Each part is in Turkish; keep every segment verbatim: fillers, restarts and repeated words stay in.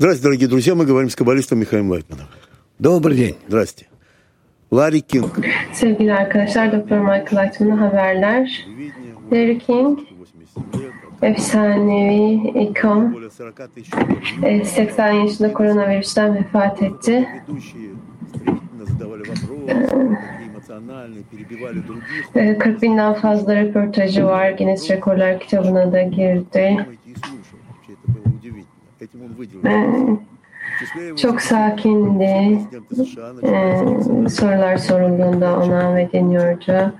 Здравствуйте, дорогие друзья. Мы говорим с каббалистом Михаилом Лайтманом. Добрый день. Здрасте. Larry King. Sevgili arkadaşlar, Doktor Michael Lightman'ın haberler. Larry King, efsanevi ikon, seksen yaşında koronavirüsten vefat etti. kırk binden fazla röportajı var. Guinness Rekorlar kitabına da girdi. Çok sakindi. Ee, sorular sorulduğunda ona ve dinliyordu.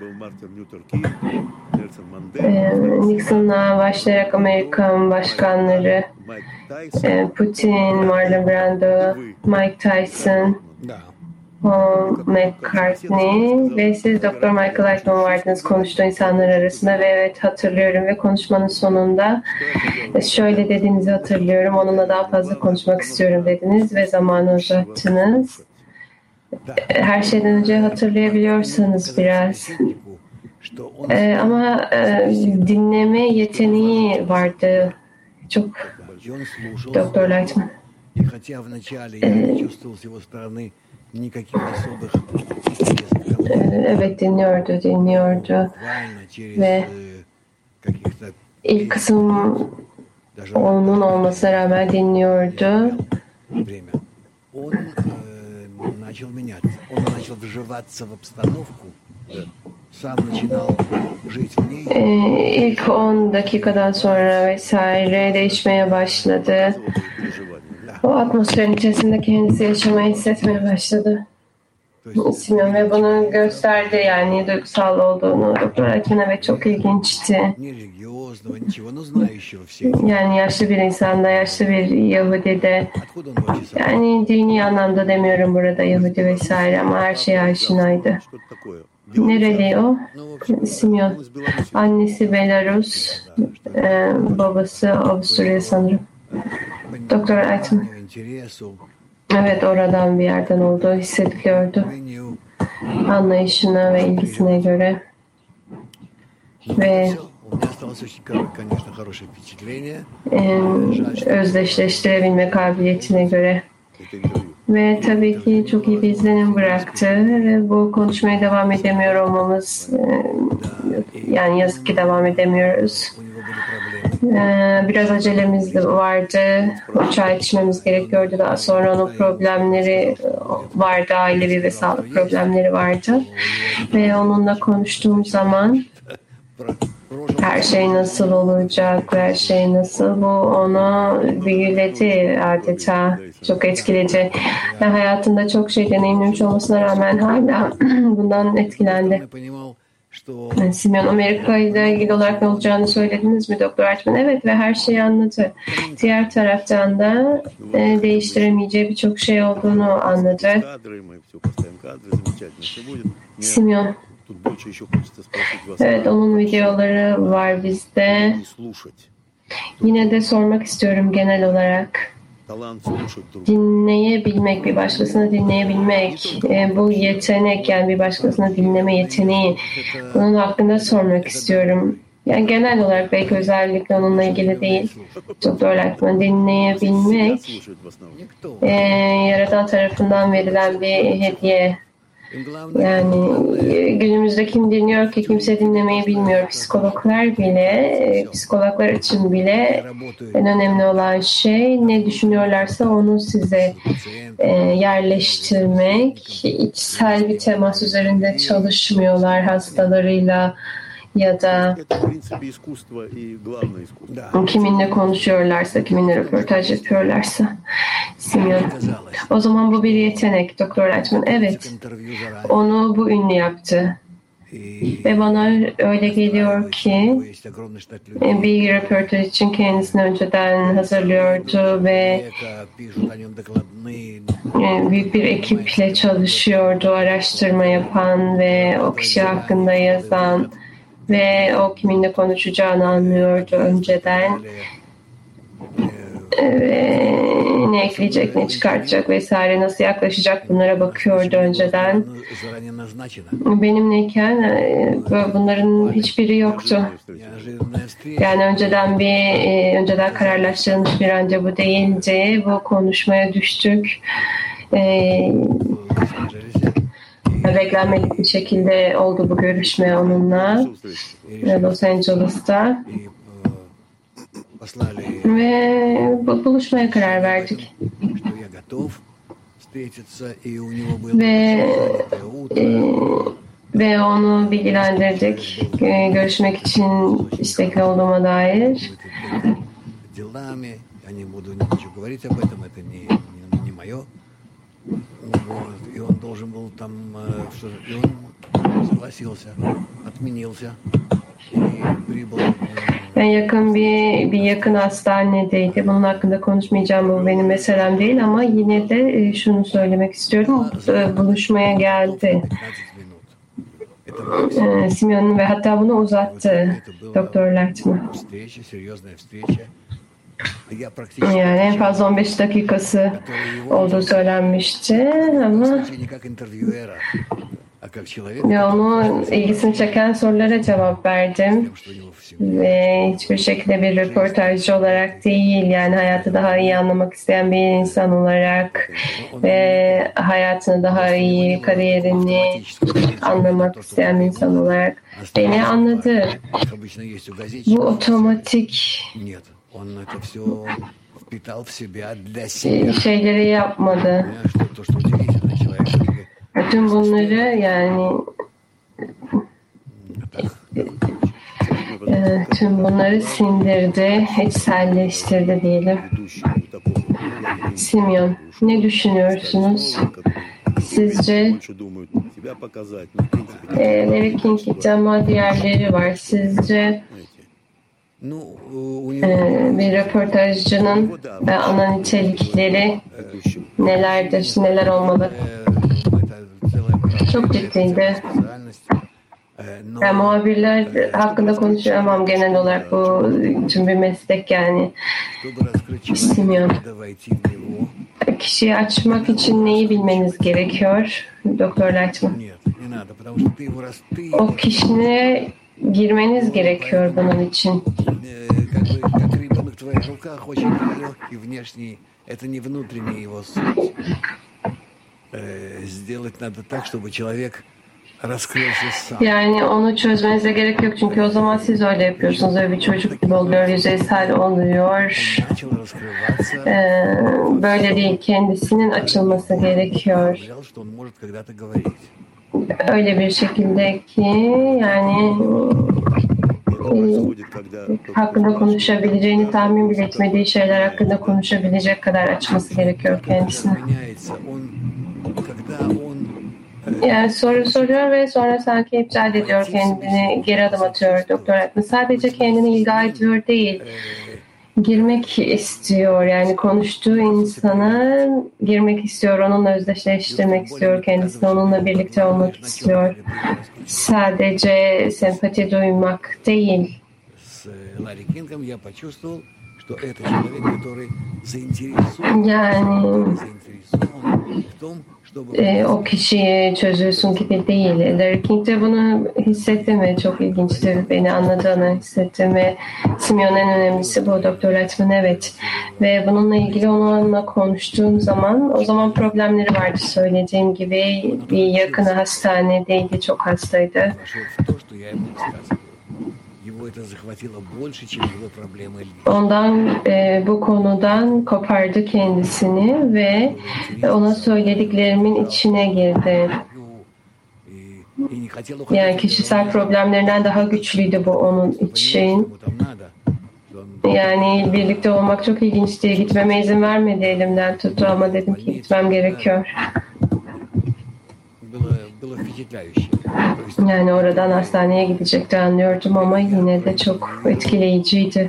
Ee, Nixon'la başlayarak Amerikan başkanları e, Putin, Marlon Brando, Mike Tyson, Paul McCartney ve siz Doktor Michael Lightman vardınız konuştuğu insanlar arasında ve evet hatırlıyorum ve konuşmanın sonunda şöyle dediğinizi hatırlıyorum, onunla daha fazla konuşmak istiyorum dediniz ve zamanı uzattınız. Her şeyden önce hatırlayabiliyorsanız biraz. Ee, ama e, dinleme yeteneği vardı çok Doktor Lightman. Ee, Evet dinliyordu, dinliyordu ve ilk kısım onun olmasına rağmen dinliyordu. Ee, ilk on dakikadan sonra vesaire değişmeye başladı. O atmosferin içerisinde kendisi yaşamayı hissetmeye başladı. Simeon ve bunu gösterdi, yani duygusal olduğunu. Doktor Lightman evet çok ilginçti. Yani yaşlı bir insanda, yaşlı bir Yahudi'de, yani dini anlamda demiyorum burada Yahudi vesaire ama her şeye aşinaydı. Nereli o? Simeon. Annesi Belarus, e, babası Avusturya sanırım. Doktor Lightman. Evet, oradan bir yerden olduğu hissediliyordu. Anlayışına ve ilgisine göre. Ve e, özdeşleştirebilme kabiliyetine göre. Ve tabii ki çok iyi bir izlenim bıraktı. Ve bu konuşmaya devam edemiyor olmamız, e, yani yazık ki devam edemiyoruz. Biraz acelemiz de vardı. Uçağa yetişmemiz gerekiyordu. Daha sonra onun problemleri vardı. Ailevi ve sağlık problemleri vardı. Ve onunla konuştuğum zaman her şey nasıl olacak, her şey nasıl, bu onu büyüledi adeta. Çok etkileyici. Ve hayatında çok şey deneyimlemiş olmasına rağmen hala bundan etkilendi. Simeon, Amerika ile ilgili olarak ne olacağını söylediniz mi Doktor Lightman? Evet ve her şeyi anladı. Diğer taraftan da e, değiştiremeyeceği birçok şey olduğunu anladı. Simeon. Evet, onun videoları var bizde. Yine de sormak istiyorum genel olarak. Dinleyebilmek, bir başkasını dinleyebilmek, e, bu yetenek, yani bir başkasını dinleme yeteneği, bunun hakkında sormak istiyorum. Yani genel olarak, belki özellikle onunla ilgili değil. Doktor Lightman, dinleyebilmek e, Yaradan tarafından verilen bir hediye. Yani günümüzde kim dinliyor ki? Kimse dinlemeyi bilmiyor. Psikologlar bile, psikologlar için bile en önemli olan şey ne düşünüyorlarsa onu size e, yerleştirmek. İçsel bir temas üzerinde çalışmıyorlar hastalarıyla ya da kiminle konuşuyorlarsa, kiminle röportaj yapıyorlarsa. Simeon. O zaman bu bir yetenek Doktor Lightman. Evet. Onu bu ünlü yaptı. Ve bana öyle geliyor ki bir röportaj için kendisini önceden hazırlıyordu ve büyük bir ekiple çalışıyordu, araştırma yapan ve o kişi hakkında yazan ve o kiminle konuşacağını anlıyordu önceden. Ve ne ekleyecek, ne çıkartacak vesaire, nasıl yaklaşacak bunlara bakıyordu önceden. Benimleyken bunların hiçbiri yoktu. Yani önceden bir önceden kararlaştırılmış bir randevu değildi. Bu konuşmaya düştük. Ee, beklenmedik bir şekilde oldu bu görüşme onunla Los Angeles'ta ve bu buluşmaya karar verdik ve e, ve onu bilgilendirdik e, görüşmek için istekli olduğuma dair. Вот. И он должен был там, что и он согласился, отменился и прибыл. Ben yakın bir bir yakın hastanedeydi. Bunun hakkında konuşmayacağım. Bu benim meselem değil ama yine de şunu söylemek istiyorum. Buluşmaya geldi. Simeon ve hatta bunu uzattı Doktor Lightman. Yani en fazla on beş dakikası olduğu söylenmişti ama ya onun ilgisini çeken sorulara cevap verdim ve hiçbir şekilde bir röportajcı olarak değil, yani hayatı daha iyi anlamak isteyen bir insan olarak ve hayatını daha iyi, kariyerini anlamak isteyen bir insan olarak beni anladı. Bu otomatik şeyleri yapmadı. Bütün bunları yani e, tüm bunları sindirdi, içselleştirdi diyelim. Simeon, ne düşünüyorsunuz? Sizce e, Larry King gitti ama diğerleri var. Sizce e, bir röportajcının e, ana nitelikleri nelerdir, neler olmalı? Çok ciddiydi. Yani muhabirler hakkında konuşamam genel olarak, bu tüm bir meslek yani. İstemiyorum. Kişiyi açmak için neyi bilmeniz gerekiyor Doktor Lightman? O kişine girmeniz gerekiyor bunun için. Yani onu çözmenize gerek yok çünkü o zaman siz öyle yapıyorsunuz. Öyle bir çocuk gibi oluyor, yüzeysel oluyor. Ee, böyle değil, kendisinin açılması gerekiyor. Öyle bir şekilde ki yani e, hakkında konuşabileceğini tahmin bile etmediği şeyler hakkında konuşabilecek kadar açması gerekiyor kendisine. Yani soru soruyor ve sonra sanki iptal ediyor, kendini geri adım atıyor Doktor Lightman. Sadece kendini ilga ediyor değil, girmek istiyor. Yani konuştuğu insana girmek istiyor, onunla özdeşleştirmek istiyor, kendisini onunla birlikte olmak istiyor. Sadece sempati duymak değil. Yani e, o kişiyi çözüyorsun gibi değil. Larry King de bunu hissetti mi? Çok ilginçtir. Beni anladığını hissettim ve Simeon en önemlisi bu. Doktor Lightman evet. Ve bununla ilgili onunla konuştuğum zaman o zaman problemleri vardı, söylediğim gibi. Bir yakını hastanedeydi, çok hastaydı. Ondan e, bu konudan kopardı kendisini ve ona söylediklerimin içine girdi. Yani kişisel problemlerinden daha güçlüydü bu onun için. Yani birlikte olmak çok ilginçti. Gitmeme izin vermedi, elimden tuttu ama dedim ki gitmem gerekiyor. Yani oradan hastaneye gidecekti anlıyordum ama yine de çok etkileyiciydi.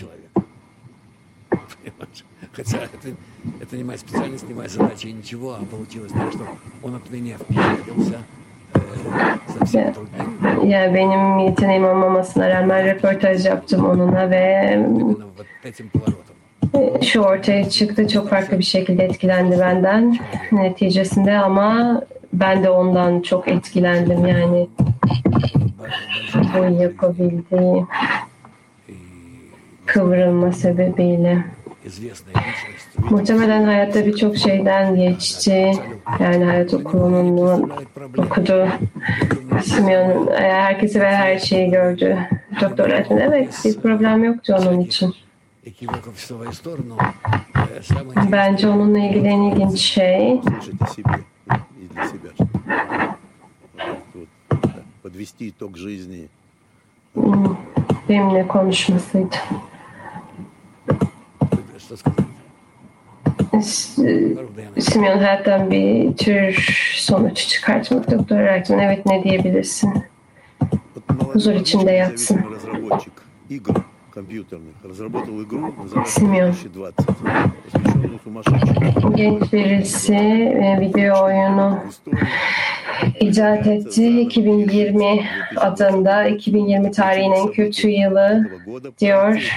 Ya benim yeteneğim olmamasına rağmen röportaj yaptım onunla ve şu ortaya çıktı. Çok farklı bir şekilde etkilendi benden neticesinde ama ben de ondan çok etkilendim yani bu yapabildiği kıvrılma sebebiyle. Muhtemelen hayatta birçok şeyden geçti. Yani hayat okulunu okudu. Simeon herkesi ve her şeyi gördü. Doktor Lightman evet bir problem yoktu onun için. Bence onunla ilgili en ilginç şey benimle konuşmasıydı. Simeon hayattan bir tür sonuç çıkartmak. Doktor Lightman evet ne diyebilirsin? Huzur içinde yatsın. Simeon. Genç birisi video oyunu icat etti. iki bin yirmi adında iki bin yirmi tarihinin en kötü yılı diyor.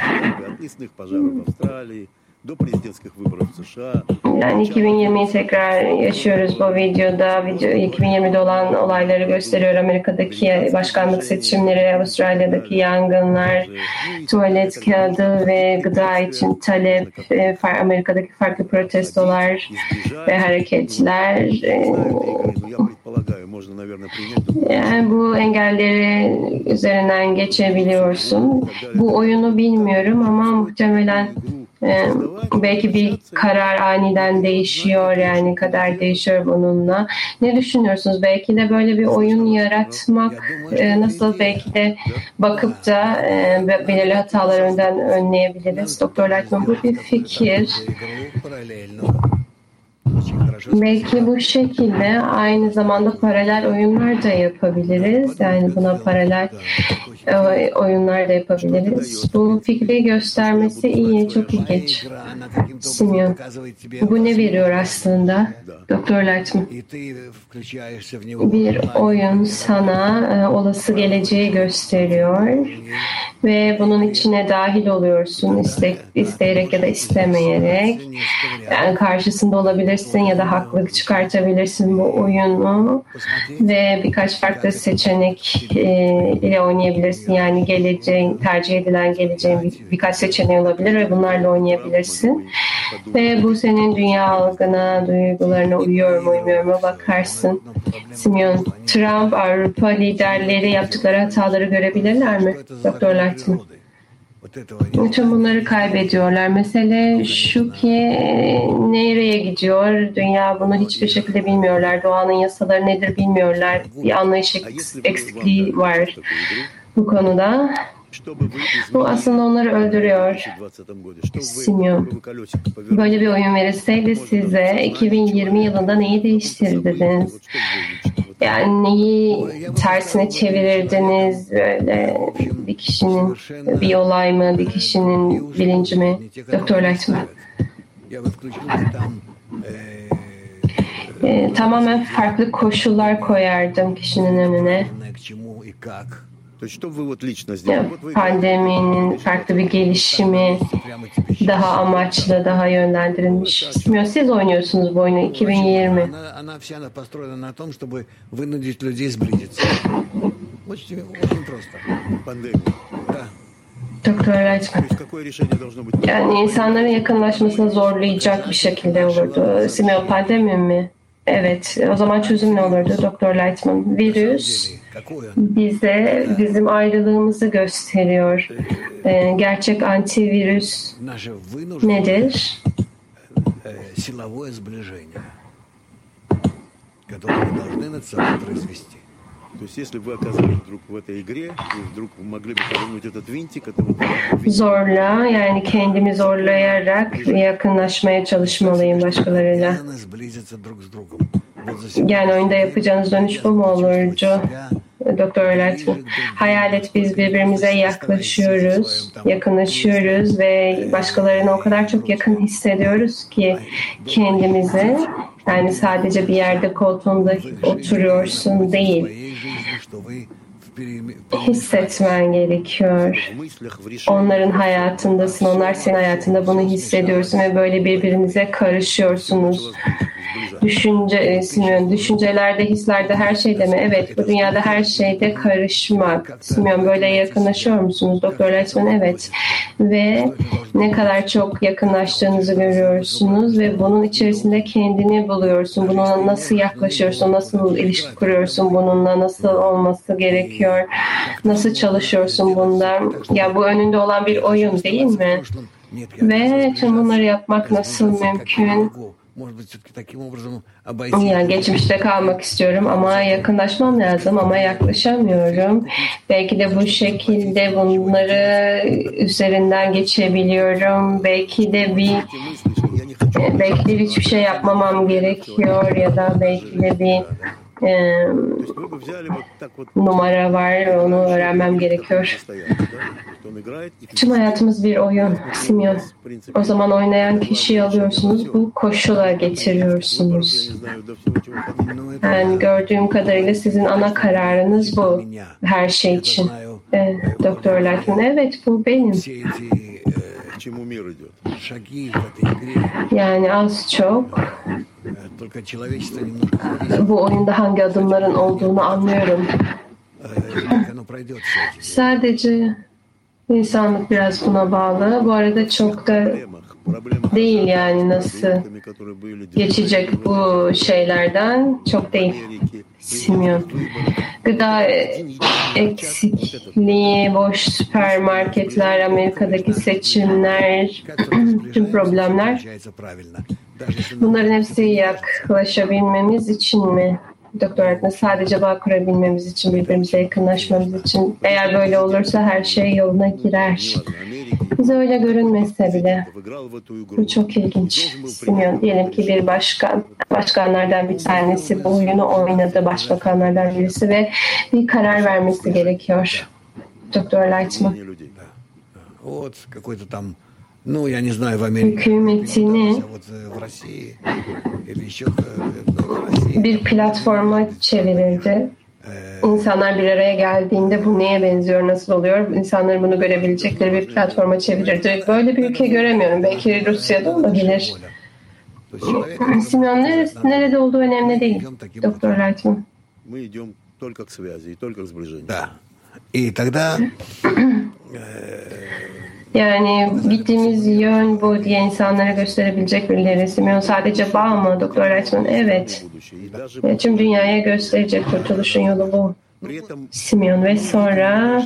Yani iki bin yirmiyi tekrar yaşıyoruz bu videoda. Video, iki bin yirmide olan olayları gösteriyor. Amerika'daki başkanlık seçimleri, Avustralya'daki yangınlar, tuvalet kağıdı ve gıda için talep, Amerika'daki farklı protestolar ve hareketler. Yani bu engelleri üzerinden geçebiliyorsun. Bu oyunu bilmiyorum ama muhtemelen Ee, belki bir karar aniden değişiyor yani kader değişiyor bununla. Ne düşünüyorsunuz? Belki de böyle bir oyun yaratmak e, nasıl belki de bakıp da e, belirli hataları önden önleyebiliriz. Doktor Lightman bu bir fikir. Belki bu şekilde aynı zamanda paralel oyunlar da yapabiliriz. Yani buna paralel oyunlar da yapabiliriz. Bu fikri göstermesi iyi, çok ilginç. Simeon, bu ne veriyor aslında? Doktor Lightman. Bir oyun sana e, olası geleceği gösteriyor ve bunun içine dahil oluyorsun iste, isteyerek ya da istemeyerek. Yani karşısında olabilirsin ya da haklılık çıkartabilirsin bu oyunu ve birkaç farklı seçenek e, ile oynayabilirsin. Yani geleceğin, tercih edilen geleceğin bir, birkaç seçeneği olabilir ve bunlarla oynayabilirsin. Ve bu senin dünya algına, duygularına uyuyor mu, uymuyor mu bakarsın. Simeon, Trump, Avrupa liderleri yaptıkları hataları görebilirler mi? Doktor Lightman. Bütün bunları kaybediyorlar. Mesele şu ki nereye gidiyor? Dünya bunu hiçbir şekilde bilmiyorlar. Doğanın yasaları nedir bilmiyorlar. Bir anlayış eksikliği var bu konuda. Bu aslında onları öldürüyor. Simeon. Böyle bir oyun verilseydi size iki bin yirmi yılında neyi değiştirdiniz? Yani neyi tersine çevirirdiniz? Böyle bir kişinin bir olay mı, bir kişinin bilinci mi? Doktor Lightman. Ee, tamamen farklı koşullar koyardım kişinin önüne. Pandeminin farklı bir gelişimi, daha amaçlı, daha yönlendirilmiş. Siz oynuyorsunuz bu oyunu iki bin yirmi. Doktor Lightman. Yani insanların yakınlaşmasını zorlayacak bir şekilde olurdu. Simeon pandemi mi? Evet. O zaman çözüm ne olurdu Doktor Lightman? Virüs bize bizim ayrılığımızı gösteriyor. Ee, gerçek antivirüs nedir? Zorla, yani kendimi zorlayarak yakınlaşmaya çalışmalıyım başkalarıyla. Yani oyunda yapacağınız dönüş bu mu olurdu? Doktor Lightman. Hayal et, biz birbirimize yaklaşıyoruz, yakınlaşıyoruz ve başkalarına o kadar çok yakın hissediyoruz ki kendimizi. Yani sadece bir yerde koltuğunda oturuyorsun değil. hissetmen gerekiyor. Onların hayatındasın, onlar senin hayatında, bunu hissediyorsun ve böyle birbirinize karışıyorsunuz. Düşünce, Simeon, düşüncelerde, hislerde, her şeyde mi? Evet, bu dünyada her şeyde karışmak. Simeon, böyle yakınlaşıyor musunuz? Doktor Lightman, evet. Ve ne kadar çok yakınlaştığınızı görüyorsunuz ve bunun içerisinde kendini buluyorsun. Bununla nasıl yaklaşıyorsun, nasıl ilişki kuruyorsun bununla, nasıl olması gerekiyor, nasıl çalışıyorsun bunda. Ya bu önünde olan bir oyun değil mi? Ve tüm bunları yapmak nasıl mümkün? Ya geçmişte kalmak istiyorum ama yakınlaşmam lazım ama yaklaşamıyorum. Belki de bu şekilde bunları üzerinden geçebiliyorum. Belki de bir belki de hiçbir şey yapmamam gerekiyor ya da belki de bir e, numara var ve onu öğrenmem gerekiyor. Tüm hayatımız bir oyun, Simeon. O zaman oynayan kişiyi alıyorsunuz, bu koşula getiriyorsunuz. Yani gördüğüm kadarıyla sizin ana kararınız bu her şey için. Evet, Doktor Lightman, evet bu benim. Yani az çok bu oyunda hangi adımların olduğunu anlıyorum. Sadece İnsanlık biraz buna bağlı. Bu arada çok da değil yani nasıl geçecek bu şeylerden çok değil. Simeon. Gıda eksikliği, boş süpermarketler, Amerika'daki seçimler, tüm problemler. Bunların hepsi yaklaşabilmemiz için mi? Doktor Lightman, sadece bağ kurabilmemiz için, birbirimize yakınlaşmamız için. Eğer böyle olursa her şey yoluna girer. Bize öyle görünmese bile. Bu çok ilginç. Simeon, diyelim ki bir başkan, başkanlardan bir tanesi bu oyunu oynadı, başbakanlardan birisi ve bir karar vermesi gerekiyor. Doktor Lightman. Hükümetini bir platforma çevirildi. İnsanlar bir araya geldiğinde bu neye benziyor, nasıl oluyor? İnsanların bunu görebilecekleri bir platforma çevirirdi. Böyle bir ülke göremiyorum. Belki Rusya'da olabilir. Simeon neresi, nerede olduğu önemli değil. Doktor Lightman. Yani gittiğimiz yön bu diye insanlara gösterebilecek birileri. Simeon sadece bağ mı? Doktor Lightman, evet. Tüm dünyaya gösterecek, kurtuluşun yolu bu. Simeon ve sonra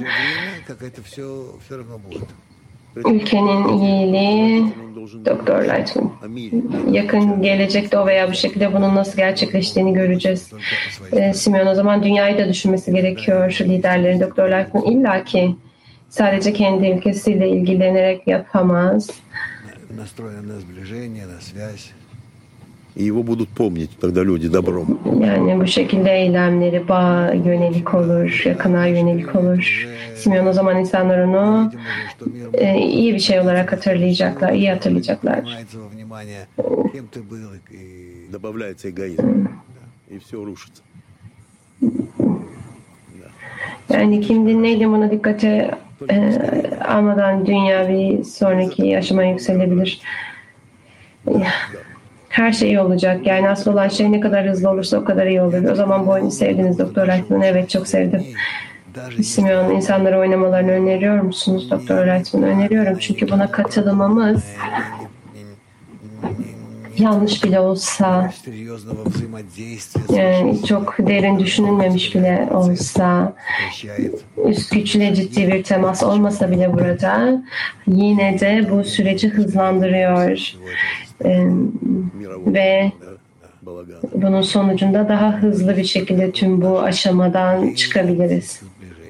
ülkenin iyiliği, Doktor Lightman. Yakın gelecekte o veya bu şekilde bunun nasıl gerçekleştiğini göreceğiz. E, Simeon, o zaman dünyayı da düşünmesi gerekiyor liderlerin. Doktor Lightman illaki sadece kendi ülkesiyle ilgilenerek yapamaz. Yani bu şekilde eylemleri bağ yönelik olur, yakına yönelik olur. Simeon, o zaman insanlar onu e, iyi bir şey olarak hatırlayacaklar, iyi hatırlayacaklar. Yani kimdin neydi buna dikkate e, almadan dünya bir sonraki aşamaya yükselebilir. Her şey iyi olacak. Yani asıl olan şey ne kadar hızlı olursa o kadar iyi olur. O zaman bu oyunu sevdiniz Doktor Lightman. Evet, çok sevdim. Simeon, insanlara oynamalarını öneriyor musunuz Doktor Lightman? Öneriyorum çünkü buna katılmamız yanlış bile olsa, yani çok derin düşünülmemiş bile olsa, üst güçle ciddi bir temas olmasa bile burada, yine de bu süreci hızlandırıyor. Ee, ve bunun sonucunda daha hızlı bir şekilde tüm bu aşamadan çıkabiliriz.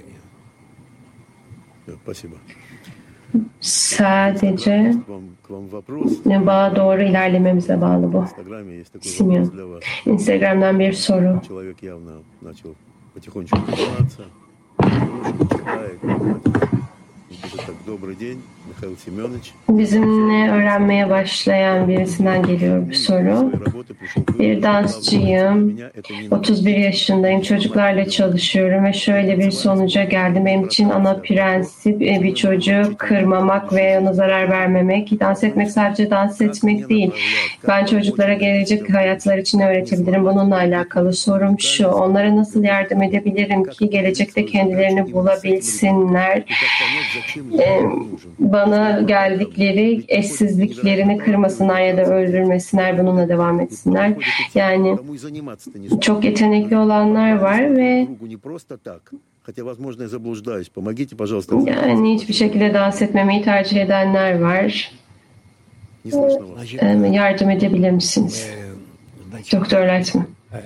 Sadece bağa doğru ilerlememize bağlı bu. Simeon. Instagram'dan bir soru. Bizimle öğrenmeye başlayan birisinden geliyor bir soru. Bir dansçıyım, otuz bir yaşındayım, çocuklarla çalışıyorum ve şöyle bir sonuca geldim. Benim için ana prensip bir çocuğu kırmamak ve ona zarar vermemek. Dans etmek sadece dans etmek değil. Ben çocuklara gelecek hayatlar için öğretebilirim. Bununla alakalı sorum şu: onlara nasıl yardım edebilirim ki gelecekte kendilerini bulabilsinler? Ee, bana geldikleri eşsizliklerini kırmasınlar ya da öldürmesinler, bununla devam etsinler. Yani çok yetenekli olanlar var ve yani hiçbir şekilde dans etmemeyi tercih edenler var. Ee, yardım edebilir misiniz? Doktor Lightman.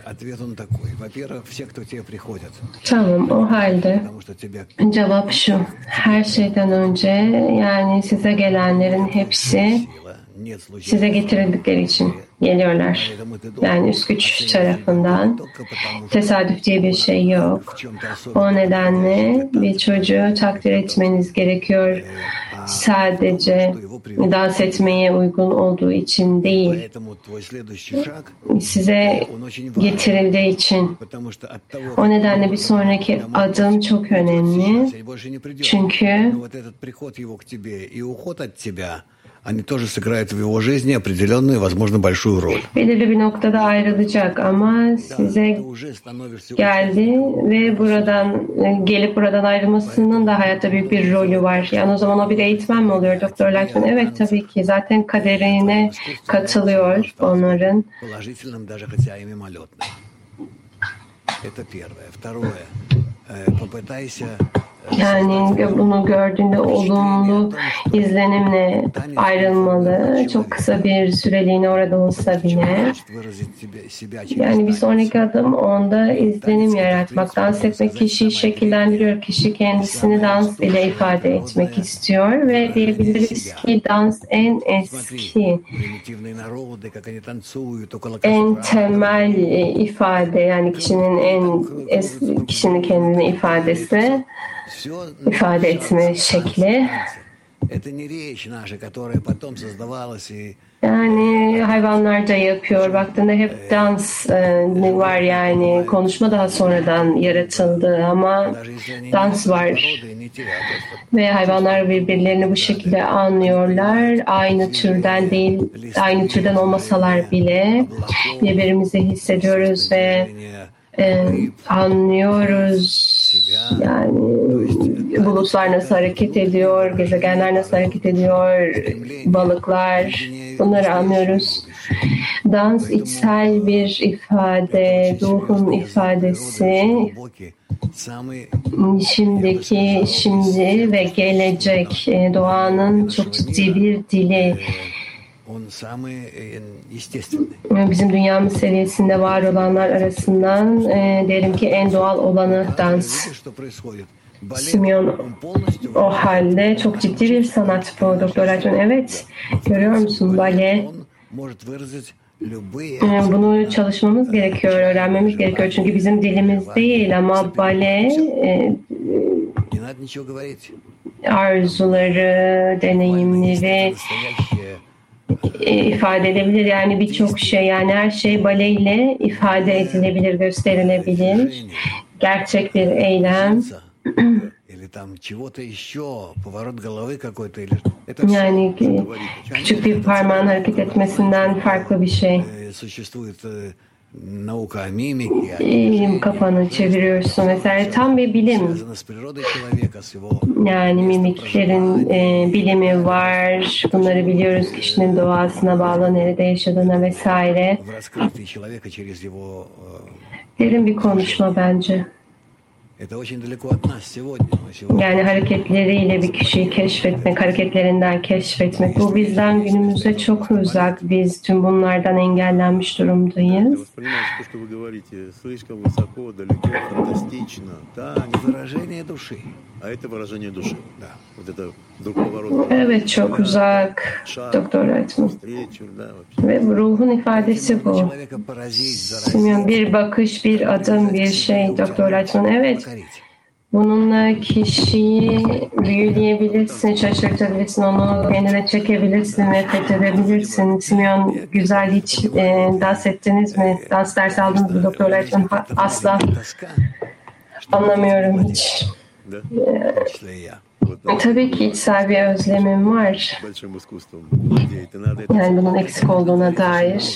Tamam, o halde cevap şu: her şeyden önce yani size gelenlerin hepsi size getirildikleri için geliyorlar. Yani üst güç tarafından. Tesadüf diye bir şey yok. O nedenle bir çocuğu takdir etmeniz gerekiyor. Sadece dans etmeye uygun olduğu için değil, size getirildiği için. O nedenle bir sonraki adım çok önemli. Çünkü они тоже сыграют в его жизни определенную, возможно, большую роль. Belirli bir noktada ayrılacak ama size geldi ve buradan gelip buradan ayrılmasının da hayatta büyük bir rolü var. Yani o zaman o bir eğitmen mi oluyor Doktor Lightman? Evet, tabii ki. Zaten kaderine katılıyor onların. Это первое. Второе. Попытайся Yani bunu gördüğünde olumlu izlenimle ayrılmalı. Çok kısa bir süreliğine orada olsa bile. Yani bir sonraki adım onda izlenim yaratmak. Dans etmek kişiyi şekillendiriyor. Kişi kendisini dans ile ifade etmek istiyor ve diyebiliriz ki dans en eski, en temel ifade, yani kişinin en eski, kişinin kendini ifadesi, ifade etme şekli. Yani hayvanlar da yapıyor. Baktığında hep dans e, var, yani konuşma daha sonradan yaratıldı ama dans var. Ve hayvanlar birbirlerini bu şekilde anlıyorlar. Aynı türden değil, aynı türden olmasalar bile birbirimizi hissediyoruz ve e, anlıyoruz. Yani bulutlar nasıl hareket ediyor, gezegenler nasıl hareket ediyor, balıklar, bunları anlıyoruz. Dans içsel bir ifade, ruhun ifadesi, şimdiki, şimdi ve gelecek, doğanın çok ciddi bir dili. Bizim dünyamız seviyesinde var olanlar arasından e, derim ki en doğal olanı dans. Simeon, o halde çok ciddi bir sanat bu Doktor Lightman. Evet, görüyor musun, bale? Bunu çalışmamız gerekiyor, öğrenmemiz gerekiyor. Çünkü bizim dilimiz değil ama bale e, arzuları, deneyimleri ifade edebilir. Yani birçok şey, yani her şey baleyle ifade edilebilir, gösterilebilir. Gerçek bir eylem. Yani küçük bir parmağın hareket etmesinden farklı bir şey. Kafanı çeviriyorsun vesaire. Tam bir bilim. Yani mimiklerin e, bilimi var. Bunları biliyoruz, kişinin doğasına bağlı, nerede yaşadığına vesaire. Derin bir konuşma bence. Yani hareketleriyle bir kişiyi keşfetmek, hareketlerinden keşfetmek. Bu bizden günümüzde çok uzak. Biz tüm bunlardan engellenmiş durumdayız. Evet, çok uzak Doktor Lightman. Ve ruhun ifadesi bu. Simeon, bir bakış, bir adım, bir şey Doktor Lightman. Evet. Bununla kişiyi büyüleyebilirsin, şaşırtabilirsin, onu kendine çekebilirsin ve fethedebilirsin. Simeon, güzel, hiç e, dans ettiniz mi? Dans dersi aldınız mı Doktor Lightman? Asla anlamıyorum hiç. E, tabii ki içsel bir özlemim var. Yani bunun eksik olduğuna dair.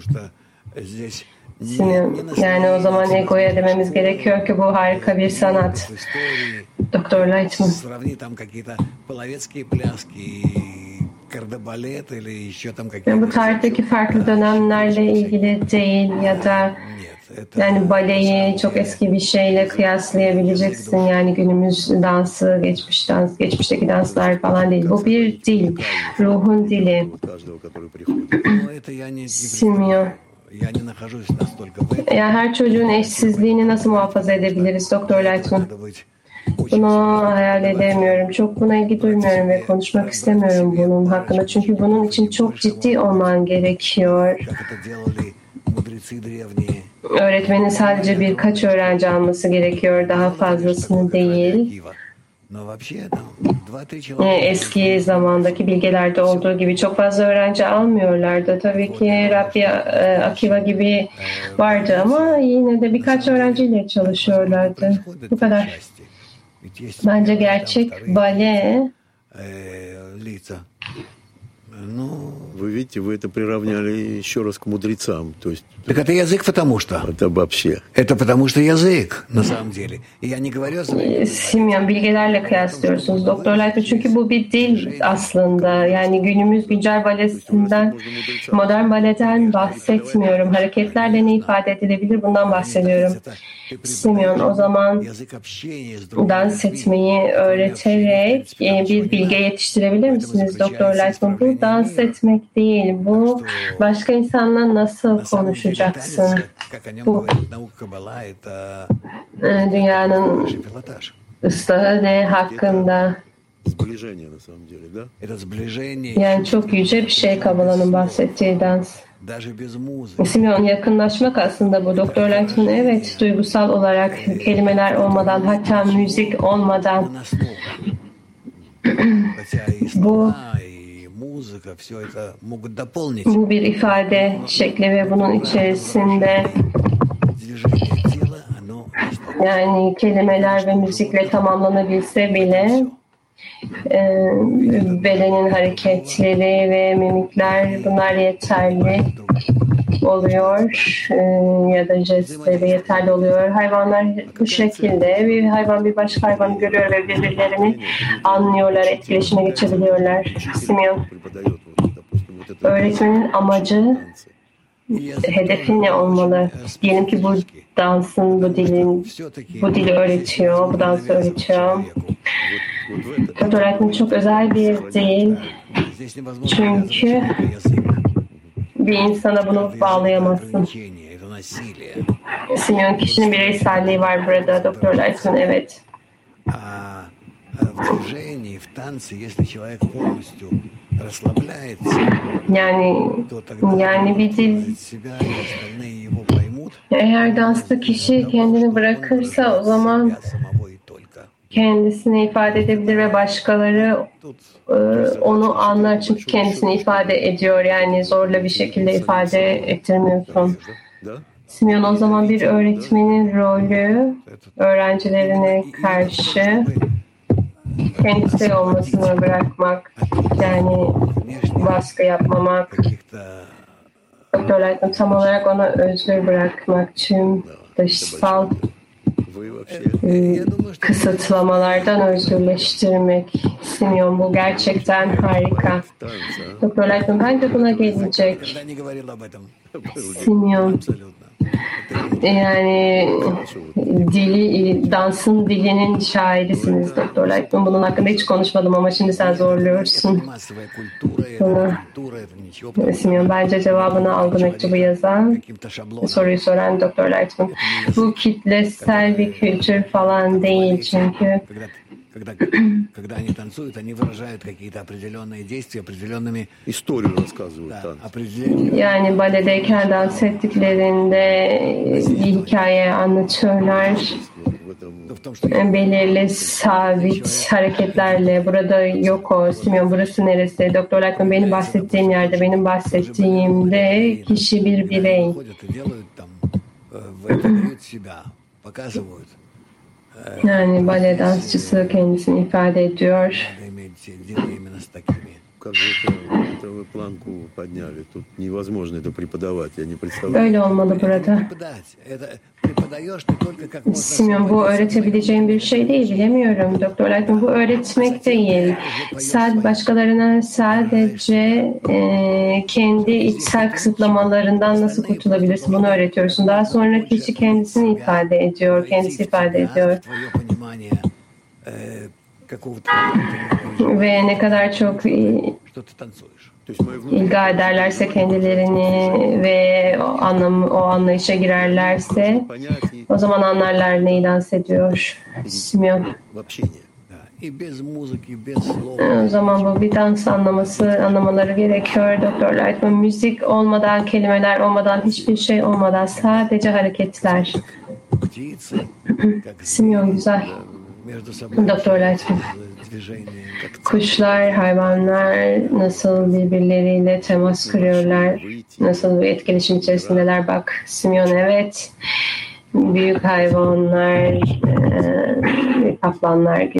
Simeon, yani o zaman egoya dememiz gerekiyor ki bu harika bir sanat. Doktor Lightman. Yani bu tarihteki farklı dönemlerle ilgili değil ya da yani baleyi çok eski bir şeyle kıyaslayabileceksin. Yani günümüz dansı, geçmiş dans, geçmişteki danslar falan değil. Bu bir dil, ruhun dili. Simeon. Ya her çocuğun eşsizliğini nasıl muhafaza edebiliriz Doktor Lightman? Bunu hayal edemiyorum. Çok buna ilgi duymuyorum ve konuşmak istemiyorum bunun hakkında. Çünkü bunun için çok ciddi olman gerekiyor. Öğretmenin sadece birkaç öğrenci alması gerekiyor. Daha fazlasını değil. Eski zamandaki bilgelerde olduğu gibi çok fazla öğrenci almıyorlardı. Tabii ki Rabbi Akiva gibi vardı ama yine de birkaç öğrenciyle çalışıyorlardı. Bu kadar. Bence gerçek bale Вы видите, вы это приравняли еще раз к мудрецам. То есть, так это язык, потому что. Это вообще. Это потому что языk, на самом деле. И я не говорю о... Simeon, bilgelerle kıyaslıyorsunuz doktorlar. Çünkü bu bir dil aslında. Yani günümüz güncel balesinden, modern baleden bahsetmiyorum. Hareketlerle ne ifade edilebilir bundan bahsediyorum. Simeon, o zaman dans etmeyi öğreterek bir bilge yetiştirebilir misiniz Doktor Lightman? Bu dans etmek değil. Bu başka insanla nasıl konuşacaksın? Bu dünyanın ıslahı ne hakkında? Yani çok yüce bir şey Kabala'nın bahsettiği dans. Simeon, yakınlaşmak aslında bu. Doktor Lightman, evet, duygusal olarak kelimeler olmadan, hatta müzik olmadan bu bu bir ifade şekli ve bunun içerisinde yani kelimeler ve müzikle tamamlanabilse bile e, bedenin hareketleri ve mimikler bunlar yeterli oluyor e, ya da jestleri yeterli oluyor. Hayvanlar bu şekilde bir hayvan bir başka hayvanı görüyor ve birbirlerini anlıyorlar, etkileşime geçebiliyorlar. Simeon, öğretmenin amacı, hedefi ne olmalı? Diyelim ki bu dansın, bu dilin, bu dili öğretiyor, bu dansı öğretiyor. Fotoğrafın çok özel bir dil. Çünkü bir insana bunu bağlayamazsın. Simeon, kişinin bireyselliği var burada. Doktor Lightman, evet. Yani yani bir dil, eğer dansta kişi kendini bırakırsa o zaman kendisini ifade edebilir ve başkaları e, onu anlar çünkü kendisini ifade ediyor. Yani zorla bir şekilde ifade ettirmiyorsun. Simeon, o zaman bir öğretmenin rolü öğrencilerine karşı kendisi olmasını bırakmak, yani baskı yapmamak, Doktor Lightman, tam olarak ona özgür bırakmak, tüm dışsal kısıtlamalardan özgürleştirmek. Simeon, bu gerçekten harika. Doktor Lightman, bence buna gelecek. Simeon, yani dili, dansın dilinin şairisiniz Doktor Lightman. Bunun hakkında hiç konuşmadım ama şimdi sen zorluyorsun. Bunu. Simeon, bence cevabını aldı mektubu yazan, soruyu soran Doktor Lightman. Bu kitlesel bir kültür falan değil çünkü. Когда они танцуют, они выражают какие-то определенные действия, определенными историю рассказывают. Да, yani baledeyken dans ettiklerinde bir hikaye anlatıyorlar. belirli sabit hareketlerle burada yok o. Simeon burası neresi? Doktor Lightman benim bahsettiğim yerde, benim bahsettiğimde kişi bir birey. Yani bale dansçısı kendisini ifade ediyor. Böyle olmalı burada. Simeon bu öğretebileceğim bir şey değil, bilemiyorum. Doktor Lightman bu öğretmek değil. Sadece başkalarına sadece e, kendi içsel kısıtlamalarından nasıl kurtulabilirsin bunu öğretiyorsun. Daha sonra kişi kendisini ifade ediyor, kendisi ifade ediyor. Ve ne kadar çok ilga ederlerse kendilerini ve o, anlam, o anlayışa girerlerse o zaman anlarlar neyi dans ediyor. Simeon. O zaman bu bir dans anlaması, anlamaları gerekiyor. Doktor Lightman müzik olmadan, kelimeler olmadan, hiçbir şey olmadan sadece hareketler. Simeon güzel. Doktor Lightman. Kuşlar, hayvanlar nasıl birbirleriyle temas kuruyorlar, nasıl bir etkileşim içerisindeler. Bak Simeon evet, büyük hayvanlar, e, kaplanlar